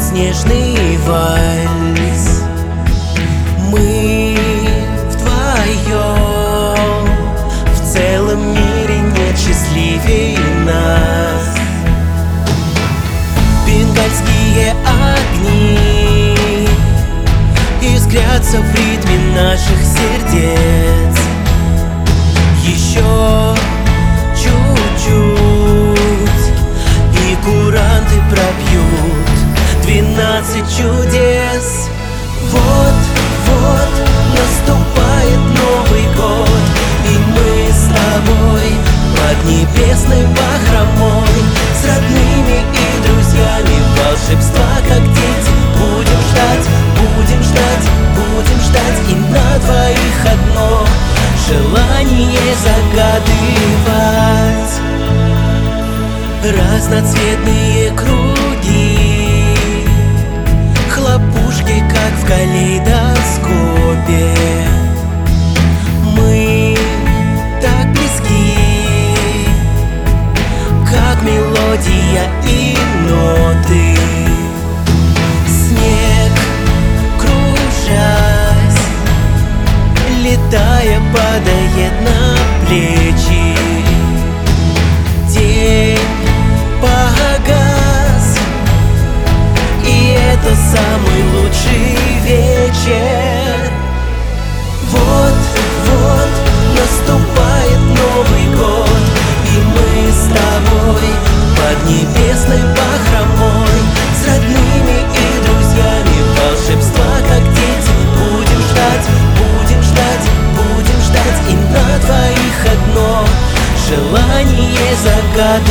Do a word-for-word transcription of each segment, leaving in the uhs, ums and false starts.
снежный вальс. Мы вдвоем, в целом мире нет счастливее нас. Бенгальские огни искрятся в ритме наших сердец. Еще чуть-чуть, и куранты пропьют двенадцать чудес. Вот-вот наступает Новый год, и мы с тобой под небесной бахромой, с родными и друзьями волшебства, как дети. Будем ждать, будем ждать, будем ждать, и на двоих одно желание загадывать. Разноцветные круги, хлопушки, как в калейдоскопе. Мы так близки, как мелодия и ноты. Снег, кружась, летая, падает на плечи. День погас, и это самый лучший вечер. Вот-вот наступает Новый год, и мы с тобой под небесной бахромой, с родными и друзьями волшебства, как дети. Будем ждать, будем ждать, будем ждать, и на двоих одно желание загадывать.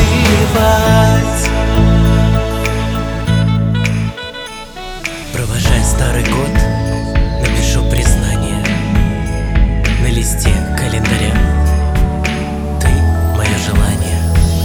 Провожая старый год, напишу признание на листе календаря. Ты — мое желание.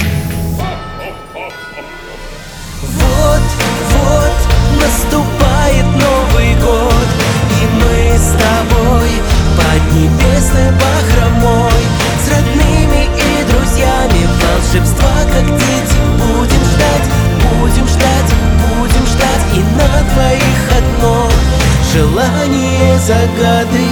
Вот-вот наступает Новый год, и мы с тобой под небесной бахромой, с родными и друзьями волшебства, как дети. Будем ждать, будем ждать, будем ждать, и на двоих одно желание загадывать.